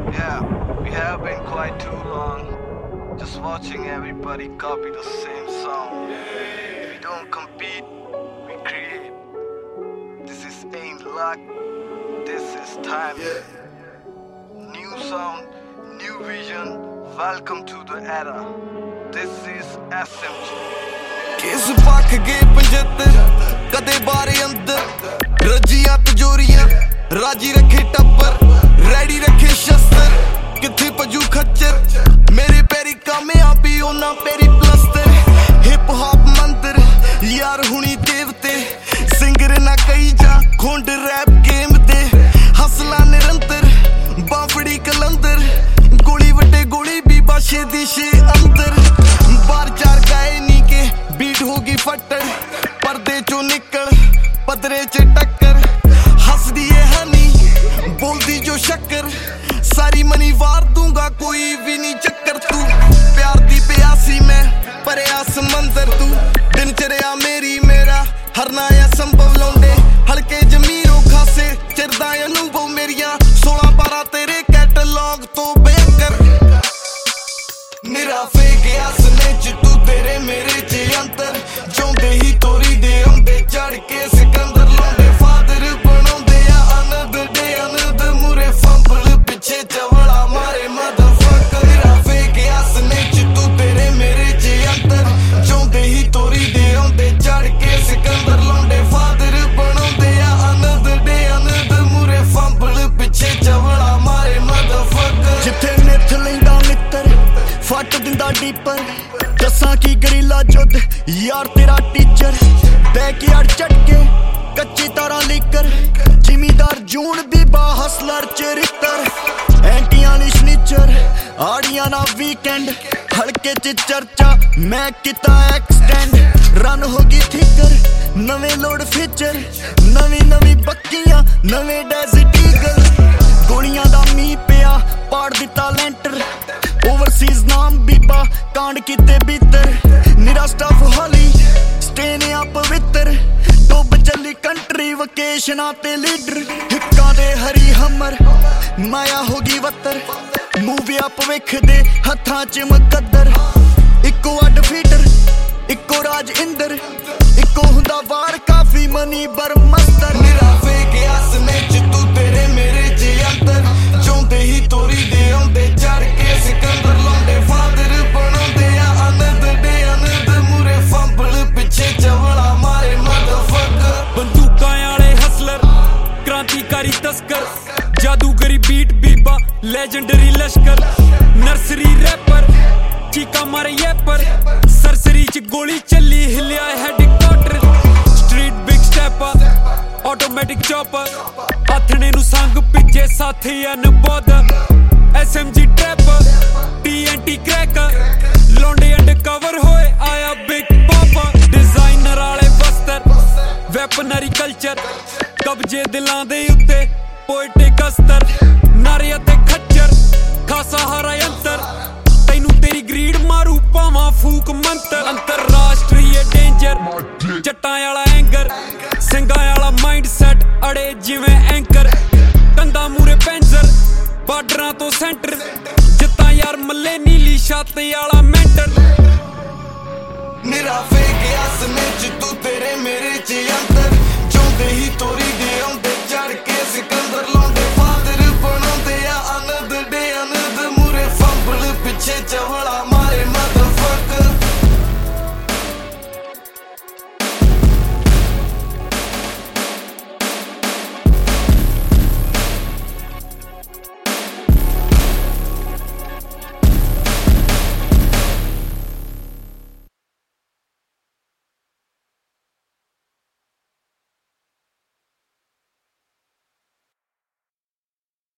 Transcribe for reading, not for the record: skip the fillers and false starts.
Yeah, we have been quite too long just watching everybody copy the same song. We don't compete, we create. This is ain't luck, this is time. New sound, new vision, welcome to the era. This is SMG. किस पख गए 75 कदे बारे अंदर रजियां तजोरियां राजी रखे टब्बर ready रखे शस्त्र किथे पजू खच्चर मेरे पैरी कामयाबी ओना पैरी प्लस्तर हिप हॉप मंदिर यार हुनी देवते सिंगर ना कई जा खोंड रैप गेम ते हसला निरंतर बाफड़ी कलंदर गोली वटे गोली भी बाशे दिशे अंदर बार चार गाए नी के बीट होगी फट्टर पर्दे चो निकल पदरे च टक्कर हसदी है हनी बोलदी जो शक्कर सारी मनी वार दूंगा कोई भी नहीं चक्कर तू प्यार दी प्यासी मैं परया समंदर तू दिनचर्या मेरी मेरा हर नया संभव लौंडे हल्के जमीरों खासे चिरदा अनुभव मेरिया 16-12 तेरे कैटलॉग तो बेकर निरा फेक आसने च तू तेरे मेरे च अंतर जोंदे ही तोरी दे आंदे चढ़ के सिकंदर लांदे फादर बनांदे आ अनद डे अनद मुरे फंबल पिछे चवड़ा मारे मदरफकर निरा फेक आसने च तू तेरे मेरे च अंतर जोंदे ही तोरी दे आंदे चढ़ के सिकंदर लांदे फादर बनांदे आ अनद डे अनद मुरे फंबल पिछे चवड़ा मारे मदरफकर जिथे निथ लैंदा मित्र फट दिंदा डीपर दसा की गरीला जुद यार तेरा टीचर बैकयार्ड चटके कच्ची तारा लेकर जिमीदार जून बीबा हसलर चरित्र एंटियां ली स्निचर आड़ियां ना वीकेंड हल्के च चर्चा मैं किता एक्सटेंड रन होगी थिकर नवे लोड फीचर नवी नवी बक्कियां नवे डेज़र्ट ईगल गोलियां दा मी पिया पाड़ दिता लेंटर ओवरसीज नाम बीबा कांड किते भीतर निरा स्टफ हॉली स्टेन आ पवित्र डुब चली कंट्री वकेशना ते लीडर हिक्का दे हरी हमर माया होगी वत्तर मूविया भविख दे हत्थां च मुकद्दर इको अड फीटर इको राज इंदर इको हुंदा वार काफी मनी बरमस्तर निरा फेक आसने च तू तेरे मेरे च अंतर जोंदे ही तोरी दे आंदे चढ़ के सिकंदर लांदे फादर बनांदे आ अनद डे अनद मुरे फंबल पिछे चवड़ा मारे मदरफकर बंदूकां आले हसलर क्रांतिकारी तस्कर जादूगरी बीट बीबा लेजेंडरी लश्कर नर्सरी रैपर चीका मारे ये पर सरसरी च गोली चली हिलिया headquarter street big stepper automatic chopper आथने नु संग पिछे साथी अनबोध SMG ट्रैपर TNT क्रैकर लौंडे अंडरकवर होए आया बिग पापा डिजाइनर आले वस्त्र वेपनरी कल्चर कब्जे दिलां दे उत्ते पोएटिक अस्तर नारे ते खच्चर खासा हरा यंत्र तैनू तेरी ग्रीड मारू पावां फूक मंत्र अंतरराष्ट्रीय डेंजर जट्टां आला एंगर सिंगां आला माइंडसेट अड़े जिवें एंकर कंधा मूरे पेंजर बार्डरां तो सेंटर जित्तां यार मल्ले नीली छत आला मेंटर निरा फेक आसने च तू तेरे मेरे च अंतर जोंदे ही तोरी दे आंदे चढ़ के सिकंदर